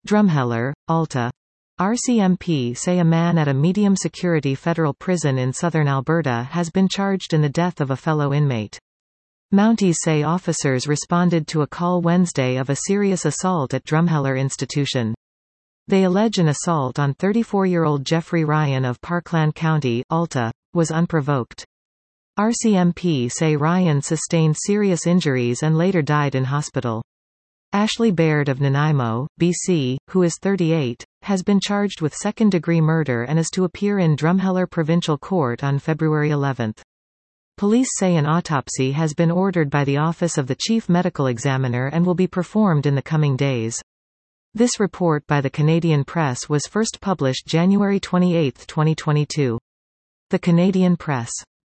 Drumheller, Alta. RCMP say a man at a medium-security federal prison in southern Alberta has been charged in the death of a fellow inmate. Mounties say officers responded to a call Wednesday of a serious assault at Drumheller Institution. They allege an assault on 34-year-old Jeffrey Ryan of Parkland County, Alta, was unprovoked. RCMP say Ryan sustained serious injuries and later died in hospital. Ashley Baird of Nanaimo, BC, who is 38, has been charged with second-degree murder and is to appear in Drumheller Provincial Court on February 11. Police say an autopsy has been ordered by the Office of the Chief Medical Examiner and will be performed in the coming days. This report by the Canadian Press was first published January 28, 2022. The Canadian Press.